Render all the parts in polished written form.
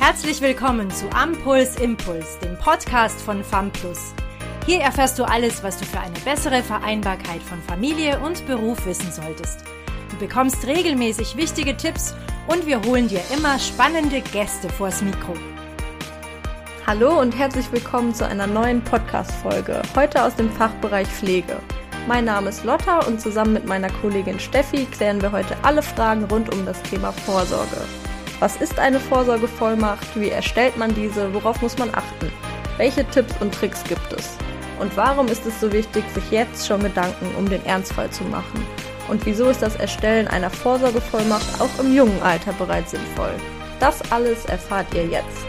Herzlich willkommen zu Ampuls Impuls, dem Podcast von FAMPlus. Hier erfährst du alles, was du für eine bessere Vereinbarkeit von Familie und Beruf wissen solltest. Du bekommst regelmäßig wichtige Tipps und wir holen dir immer spannende Gäste vors Mikro. Hallo und herzlich willkommen zu einer neuen Podcast-Folge, heute aus dem Fachbereich Pflege. Mein Name ist Lotta und zusammen mit meiner Kollegin Steffi klären wir heute alle Fragen rund um das Thema Vorsorge. Was ist eine Vorsorgevollmacht? Wie erstellt man diese? Worauf muss man achten? Welche Tipps und Tricks gibt es? Und warum ist es so wichtig, sich jetzt schon Gedanken um den Ernstfall zu machen? Und wieso ist das Erstellen einer Vorsorgevollmacht auch im jungen Alter bereits sinnvoll? Das alles erfahrt ihr jetzt.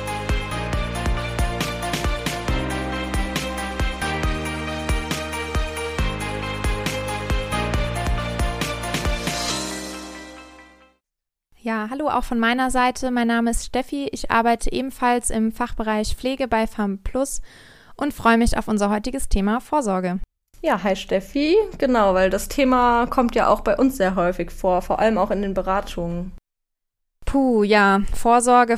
Ja, hallo auch von meiner Seite. Mein Name ist Steffi. Ich arbeite ebenfalls im Fachbereich Pflege bei FAMPlus und freue mich auf unser heutiges Thema Vorsorge. Ja, hi Steffi. Genau, weil das Thema kommt ja auch bei uns sehr häufig vor allem auch in den Beratungen. Ja, Vorsorge.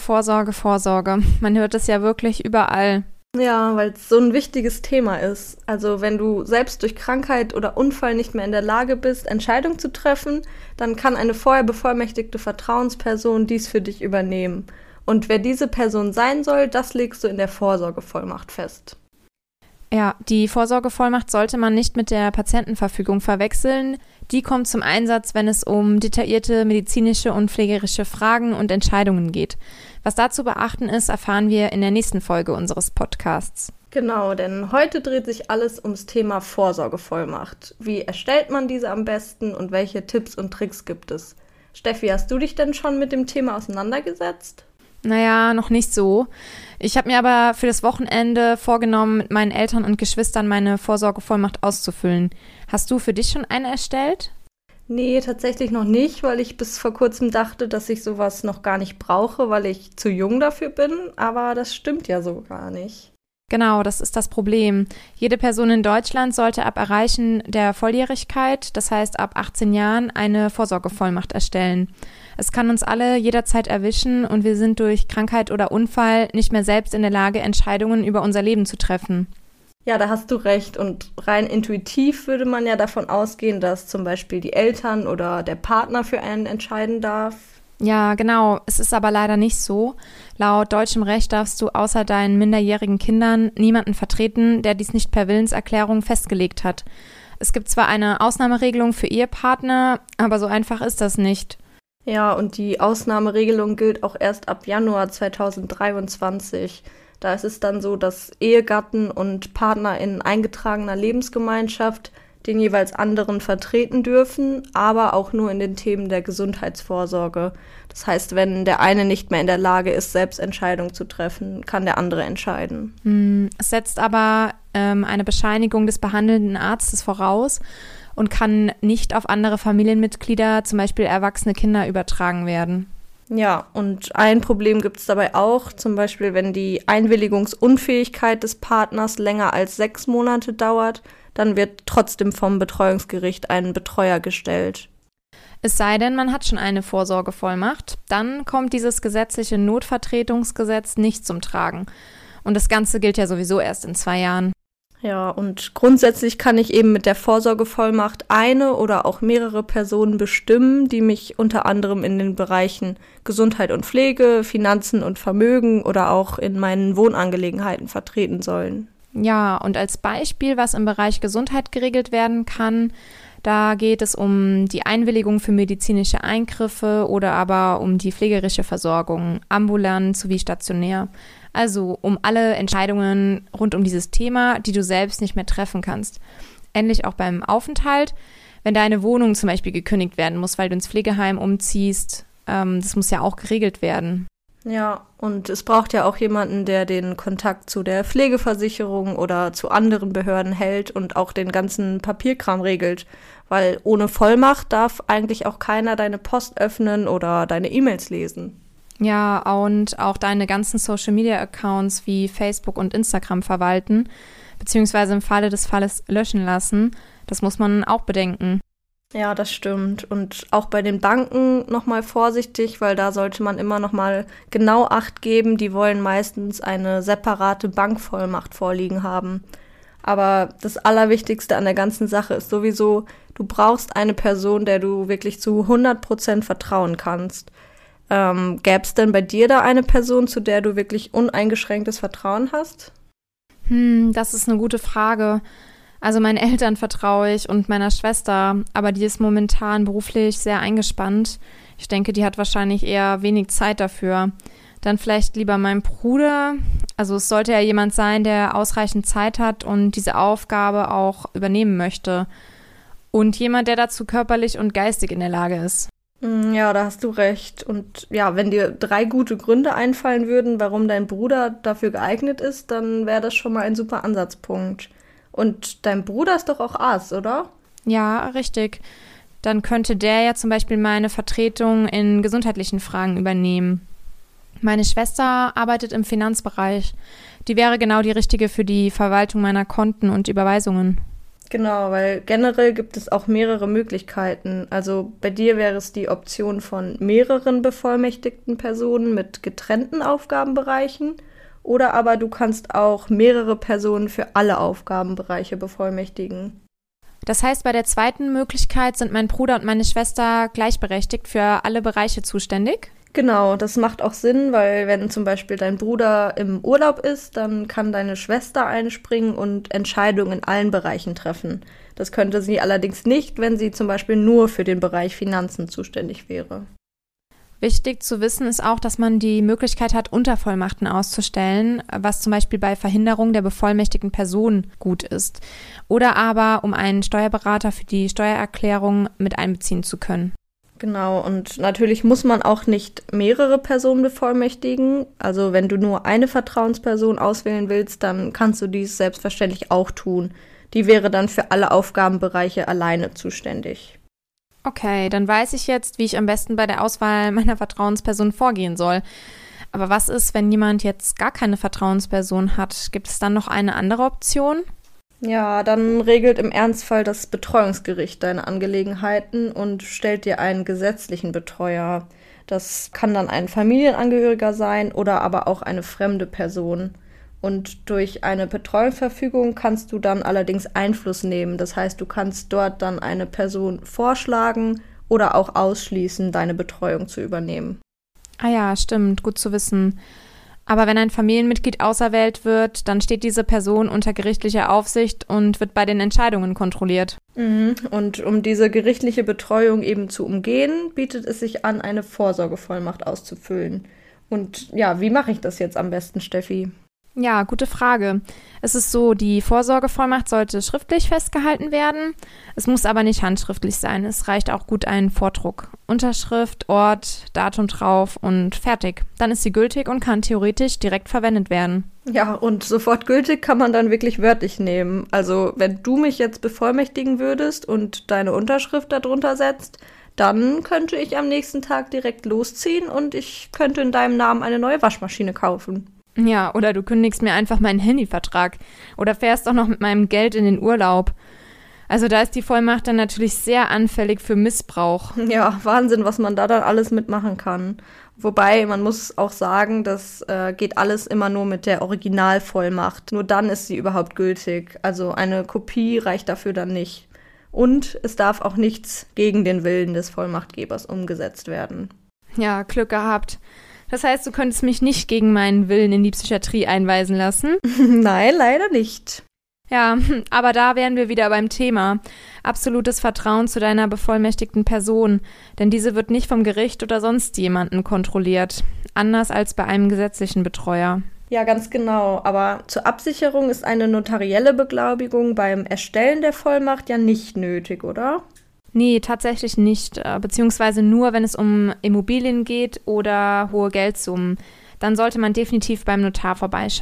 Man hört es ja wirklich überall. Ja, weil es so ein wichtiges Thema ist. Also wenn du selbst durch Krankheit oder Unfall nicht mehr in der Lage bist, Entscheidungen zu treffen, dann kann eine vorher bevollmächtigte Vertrauensperson dies für dich übernehmen. Und wer diese Person sein soll, das legst du in der Vorsorgevollmacht fest. Ja, die Vorsorgevollmacht sollte man nicht mit der Patientenverfügung verwechseln. Die kommt zum Einsatz, wenn es um detaillierte medizinische und pflegerische Fragen und Entscheidungen geht. Was da zu beachten ist, erfahren wir in der nächsten Folge unseres Podcasts. Genau, denn heute dreht sich alles ums Thema Vorsorgevollmacht. Wie erstellt man diese am besten und welche Tipps und Tricks gibt es? Steffi, hast du dich denn schon mit dem Thema auseinandergesetzt? Naja, noch nicht so. Ich habe mir aber für das Wochenende vorgenommen, mit meinen Eltern und Geschwistern meine Vorsorgevollmacht auszufüllen. Hast du für dich schon eine erstellt? Nee, tatsächlich noch nicht, weil ich bis vor kurzem dachte, dass ich sowas noch gar nicht brauche, weil ich zu jung dafür bin. Aber das stimmt ja so gar nicht. Genau, das ist das Problem. Jede Person in Deutschland sollte ab Erreichen der Volljährigkeit, das heißt ab 18 Jahren, eine Vorsorgevollmacht erstellen. Es kann uns alle jederzeit erwischen und wir sind durch Krankheit oder Unfall nicht mehr selbst in der Lage, Entscheidungen über unser Leben zu treffen. Ja, da hast du recht. Und rein intuitiv würde man ja davon ausgehen, dass zum Beispiel die Eltern oder der Partner für einen entscheiden darf. Ja, genau. Es ist aber leider nicht so. Laut deutschem Recht darfst du außer deinen minderjährigen Kindern niemanden vertreten, der dies nicht per Willenserklärung festgelegt hat. Es gibt zwar eine Ausnahmeregelung für Ehepartner, aber so einfach ist das nicht. Ja, und die Ausnahmeregelung gilt auch erst ab Januar 2023. Da ist es dann so, dass Ehegatten und Partner in eingetragener Lebensgemeinschaft den jeweils anderen vertreten dürfen, aber auch nur in den Themen der Gesundheitsvorsorge. Das heißt, wenn der eine nicht mehr in der Lage ist, selbst Entscheidungen zu treffen, kann der andere entscheiden. Es setzt aber eine Bescheinigung des behandelnden Arztes voraus und kann nicht auf andere Familienmitglieder, zum Beispiel erwachsene Kinder, übertragen werden. Ja, und ein Problem gibt es dabei auch, zum Beispiel wenn die Einwilligungsunfähigkeit des Partners länger als 6 Monate dauert, dann wird trotzdem vom Betreuungsgericht ein Betreuer gestellt. Es sei denn, man hat schon eine Vorsorgevollmacht, dann kommt dieses gesetzliche Notvertretungsgesetz nicht zum Tragen. Und das Ganze gilt ja sowieso erst in 2 Jahren. Ja, und grundsätzlich kann ich eben mit der Vorsorgevollmacht eine oder auch mehrere Personen bestimmen, die mich unter anderem in den Bereichen Gesundheit und Pflege, Finanzen und Vermögen oder auch in meinen Wohnangelegenheiten vertreten sollen. Ja, und als Beispiel, was im Bereich Gesundheit geregelt werden kann, da geht es um die Einwilligung für medizinische Eingriffe oder aber um die pflegerische Versorgung, ambulant sowie stationär. Also um alle Entscheidungen rund um dieses Thema, die du selbst nicht mehr treffen kannst. Ähnlich auch beim Aufenthalt, wenn deine Wohnung zum Beispiel gekündigt werden muss, weil du ins Pflegeheim umziehst, das muss ja auch geregelt werden. Ja, und es braucht ja auch jemanden, der den Kontakt zu der Pflegeversicherung oder zu anderen Behörden hält und auch den ganzen Papierkram regelt, weil ohne Vollmacht darf eigentlich auch keiner deine Post öffnen oder deine E-Mails lesen. Ja, und auch deine ganzen Social-Media-Accounts wie Facebook und Instagram verwalten, beziehungsweise im Falle des Falles löschen lassen. Das muss man auch bedenken. Ja, das stimmt. Und auch bei den Banken nochmal vorsichtig, weil da sollte man immer nochmal genau Acht geben. Die wollen meistens eine separate Bankvollmacht vorliegen haben. Aber das Allerwichtigste an der ganzen Sache ist sowieso, du brauchst eine Person, der du wirklich zu 100% vertrauen kannst. Gäbe es denn bei dir da eine Person, zu der du wirklich uneingeschränktes Vertrauen hast? Das ist eine gute Frage. Also meinen Eltern vertraue ich und meiner Schwester, aber die ist momentan beruflich sehr eingespannt. Ich denke, die hat wahrscheinlich eher wenig Zeit dafür. Dann vielleicht lieber mein Bruder. Also es sollte ja jemand sein, der ausreichend Zeit hat und diese Aufgabe auch übernehmen möchte. Und jemand, der dazu körperlich und geistig in der Lage ist. Ja, da hast du recht. Und ja, wenn dir 3 gute Gründe einfallen würden, warum dein Bruder dafür geeignet ist, dann wäre das schon mal ein super Ansatzpunkt. Und dein Bruder ist doch auch Arzt, oder? Ja, richtig. Dann könnte der ja zum Beispiel meine Vertretung in gesundheitlichen Fragen übernehmen. Meine Schwester arbeitet im Finanzbereich. Die wäre genau die richtige für die Verwaltung meiner Konten und Überweisungen. Genau, weil generell gibt es auch mehrere Möglichkeiten. Also bei dir wäre es die Option von mehreren bevollmächtigten Personen mit getrennten Aufgabenbereichen. Oder aber du kannst auch mehrere Personen für alle Aufgabenbereiche bevollmächtigen. Das heißt, bei der zweiten Möglichkeit sind mein Bruder und meine Schwester gleichberechtigt für alle Bereiche zuständig? Genau, das macht auch Sinn, weil wenn zum Beispiel dein Bruder im Urlaub ist, dann kann deine Schwester einspringen und Entscheidungen in allen Bereichen treffen. Das könnte sie allerdings nicht, wenn sie zum Beispiel nur für den Bereich Finanzen zuständig wäre. Wichtig zu wissen ist auch, dass man die Möglichkeit hat, Untervollmachten auszustellen, was zum Beispiel bei Verhinderung der bevollmächtigten Person gut ist. Oder aber, um einen Steuerberater für die Steuererklärung mit einbeziehen zu können. Genau, und natürlich muss man auch nicht mehrere Personen bevollmächtigen. Also wenn du nur eine Vertrauensperson auswählen willst, dann kannst du dies selbstverständlich auch tun. Die wäre dann für alle Aufgabenbereiche alleine zuständig. Okay, dann weiß ich jetzt, wie ich am besten bei der Auswahl meiner Vertrauensperson vorgehen soll. Aber was ist, wenn jemand jetzt gar keine Vertrauensperson hat? Gibt es dann noch eine andere Option? Ja, dann regelt im Ernstfall das Betreuungsgericht deine Angelegenheiten und stellt dir einen gesetzlichen Betreuer. Das kann dann ein Familienangehöriger sein oder aber auch eine fremde Person. Und durch eine Betreuungsverfügung kannst du dann allerdings Einfluss nehmen. Das heißt, du kannst dort dann eine Person vorschlagen oder auch ausschließen, deine Betreuung zu übernehmen. Ah ja, stimmt, gut zu wissen. Aber wenn ein Familienmitglied auserwählt wird, dann steht diese Person unter gerichtlicher Aufsicht und wird bei den Entscheidungen kontrolliert. Und um diese gerichtliche Betreuung eben zu umgehen, bietet es sich an, eine Vorsorgevollmacht auszufüllen. Und ja, wie mache ich das jetzt am besten, Steffi? Ja, gute Frage. Es ist so, die Vorsorgevollmacht sollte schriftlich festgehalten werden. Es muss aber nicht handschriftlich sein. Es reicht auch gut ein Vordruck. Unterschrift, Ort, Datum drauf und fertig. Dann ist sie gültig und kann theoretisch direkt verwendet werden. Ja, und sofort gültig kann man dann wirklich wörtlich nehmen. Also, wenn du mich jetzt bevollmächtigen würdest und deine Unterschrift darunter setzt, dann könnte ich am nächsten Tag direkt losziehen und ich könnte in deinem Namen eine neue Waschmaschine kaufen. Ja, oder du kündigst mir einfach meinen Handyvertrag oder fährst auch noch mit meinem Geld in den Urlaub. Also da ist die Vollmacht dann natürlich sehr anfällig für Missbrauch. Ja, Wahnsinn, was man da dann alles mitmachen kann. Wobei, man muss auch sagen, das geht alles immer nur mit der Originalvollmacht. Nur dann ist sie überhaupt gültig. Also eine Kopie reicht dafür dann nicht. Und es darf auch nichts gegen den Willen des Vollmachtgebers umgesetzt werden. Ja, Glück gehabt. Das heißt, du könntest mich nicht gegen meinen Willen in die Psychiatrie einweisen lassen? Nein, leider nicht. Ja, aber da wären wir wieder beim Thema. Absolutes Vertrauen zu deiner bevollmächtigten Person, denn diese wird nicht vom Gericht oder sonst jemanden kontrolliert. Anders als bei einem gesetzlichen Betreuer. Ja, ganz genau. Aber zur Absicherung ist eine notarielle Beglaubigung beim Erstellen der Vollmacht ja nicht nötig, oder? Nee, tatsächlich nicht, beziehungsweise nur, wenn es um Immobilien geht oder hohe Geldsummen. Dann sollte man definitiv beim Notar vorbeischauen.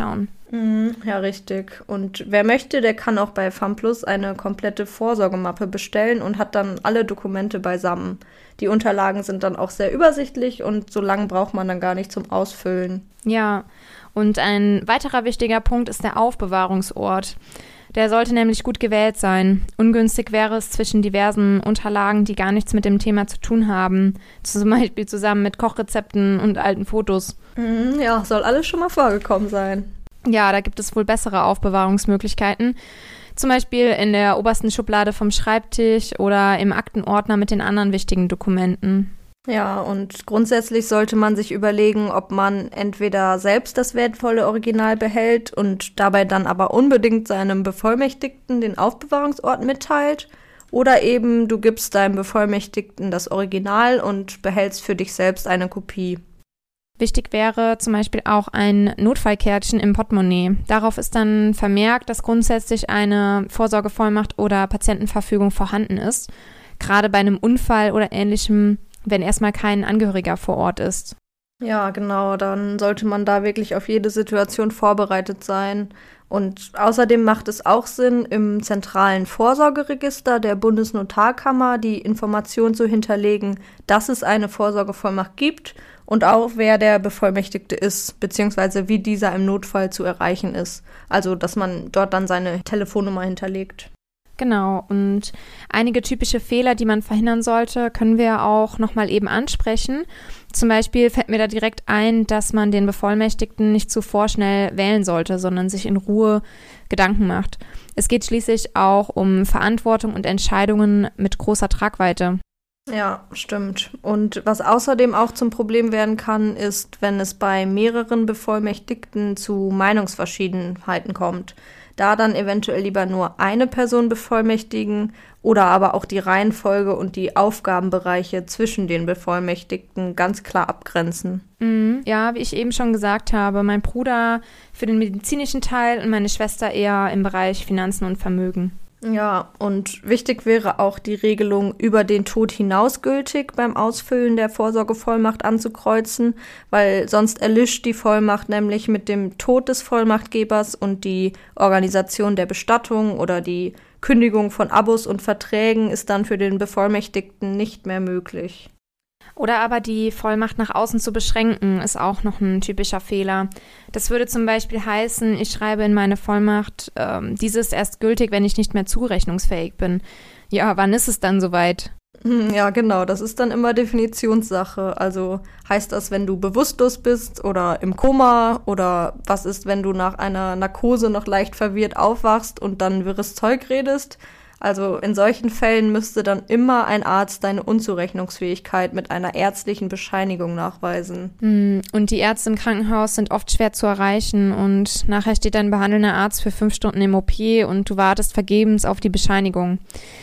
Ja, richtig. Und wer möchte, der kann auch bei FAMPlus eine komplette Vorsorgemappe bestellen und hat dann alle Dokumente beisammen. Die Unterlagen sind dann auch sehr übersichtlich und so lange braucht man dann gar nicht zum Ausfüllen. Ja, und ein weiterer wichtiger Punkt ist der Aufbewahrungsort. Der sollte nämlich gut gewählt sein. Ungünstig wäre es zwischen diversen Unterlagen, die gar nichts mit dem Thema zu tun haben. Zum Beispiel zusammen mit Kochrezepten und alten Fotos. Ja, soll alles schon mal vorgekommen sein. Ja, da gibt es wohl bessere Aufbewahrungsmöglichkeiten. Zum Beispiel in der obersten Schublade vom Schreibtisch oder im Aktenordner mit den anderen wichtigen Dokumenten. Ja, und grundsätzlich sollte man sich überlegen, ob man entweder selbst das wertvolle Original behält und dabei dann aber unbedingt seinem Bevollmächtigten den Aufbewahrungsort mitteilt, oder eben du gibst deinem Bevollmächtigten das Original und behältst für dich selbst eine Kopie. Wichtig wäre zum Beispiel auch ein Notfallkärtchen im Portemonnaie. Darauf ist dann vermerkt, dass grundsätzlich eine Vorsorgevollmacht oder Patientenverfügung vorhanden ist. Gerade bei einem Unfall oder Ähnlichem, wenn erstmal kein Angehöriger vor Ort ist. Ja, genau, dann sollte man da wirklich auf jede Situation vorbereitet sein. Und außerdem macht es auch Sinn, im zentralen Vorsorgeregister der Bundesnotarkammer die Information zu hinterlegen, dass es eine Vorsorgevollmacht gibt und auch wer der Bevollmächtigte ist, beziehungsweise wie dieser im Notfall zu erreichen ist. Also, dass man dort dann seine Telefonnummer hinterlegt. Genau, und einige typische Fehler, die man verhindern sollte, können wir auch nochmal eben ansprechen. Zum Beispiel fällt mir da direkt ein, dass man den Bevollmächtigten nicht zu vorschnell wählen sollte, sondern sich in Ruhe Gedanken macht. Es geht schließlich auch um Verantwortung und Entscheidungen mit großer Tragweite. Ja, stimmt. Und was außerdem auch zum Problem werden kann, ist, wenn es bei mehreren Bevollmächtigten zu Meinungsverschiedenheiten kommt. Da dann eventuell lieber nur eine Person bevollmächtigen oder aber auch die Reihenfolge und die Aufgabenbereiche zwischen den Bevollmächtigten ganz klar abgrenzen. Ja, wie ich eben schon gesagt habe, mein Bruder für den medizinischen Teil und meine Schwester eher im Bereich Finanzen und Vermögen. Ja, und wichtig wäre auch die Regelung über den Tod hinaus gültig beim Ausfüllen der Vorsorgevollmacht anzukreuzen, weil sonst erlischt die Vollmacht nämlich mit dem Tod des Vollmachtgebers und die Organisation der Bestattung oder die Kündigung von Abos und Verträgen ist dann für den Bevollmächtigten nicht mehr möglich. Oder aber die Vollmacht nach außen zu beschränken, ist auch noch ein typischer Fehler. Das würde zum Beispiel heißen, ich schreibe in meine Vollmacht, diese ist erst gültig, wenn ich nicht mehr zurechnungsfähig bin. Ja, wann ist es dann soweit? Ja, genau, das ist dann immer Definitionssache. Also heißt das, wenn du bewusstlos bist oder im Koma, oder was ist, wenn du nach einer Narkose noch leicht verwirrt aufwachst und dann wirres Zeug redest? Also in solchen Fällen müsste dann immer ein Arzt deine Unzurechnungsfähigkeit mit einer ärztlichen Bescheinigung nachweisen. Und die Ärzte im Krankenhaus sind oft schwer zu erreichen und nachher steht dein behandelnder Arzt für 5 Stunden im OP und du wartest vergebens auf die Bescheinigung.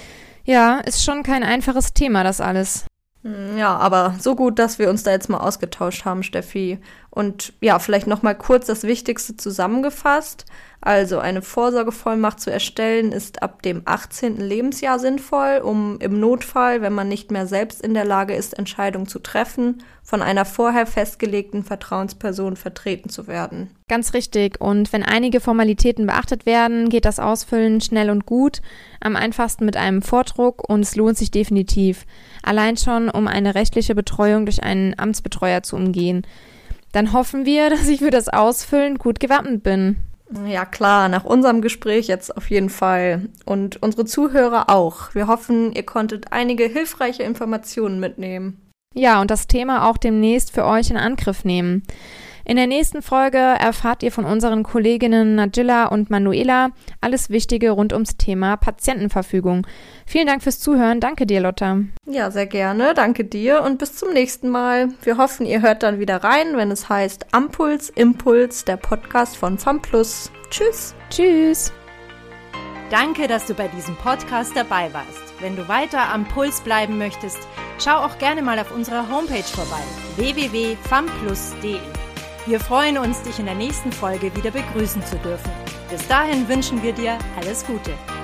Ja, ist schon kein einfaches Thema, das alles. Ja, aber so gut, dass wir uns da jetzt mal ausgetauscht haben, Steffi. Und ja, vielleicht noch mal kurz das Wichtigste zusammengefasst. Also eine Vorsorgevollmacht zu erstellen ist ab dem 18. Lebensjahr sinnvoll, um im Notfall, wenn man nicht mehr selbst in der Lage ist, Entscheidungen zu treffen, von einer vorher festgelegten Vertrauensperson vertreten zu werden. Ganz richtig. Und wenn einige Formalitäten beachtet werden, geht das Ausfüllen schnell und gut, am einfachsten mit einem Vordruck und es lohnt sich definitiv. Allein schon, um eine rechtliche Betreuung durch einen Amtsbetreuer zu umgehen. Dann hoffen wir, dass ich für das Ausfüllen gut gewappnet bin. Ja klar, nach unserem Gespräch jetzt auf jeden Fall. Und unsere Zuhörer auch. Wir hoffen, ihr konntet einige hilfreiche Informationen mitnehmen. Ja, und das Thema auch demnächst für euch in Angriff nehmen. In der nächsten Folge erfahrt ihr von unseren Kolleginnen Nadjilla und Manuela alles Wichtige rund ums Thema Patientenverfügung. Vielen Dank fürs Zuhören. Danke dir, Lotta. Ja, sehr gerne. Danke dir und bis zum nächsten Mal. Wir hoffen, ihr hört dann wieder rein, wenn es heißt Ampuls, Impuls, der Podcast von FAMPlus. Tschüss. Tschüss. Danke, dass du bei diesem Podcast dabei warst. Wenn du weiter am Puls bleiben möchtest, schau auch gerne mal auf unserer Homepage vorbei, www.famplus.de. Wir freuen uns, dich in der nächsten Folge wieder begrüßen zu dürfen. Bis dahin wünschen wir dir alles Gute.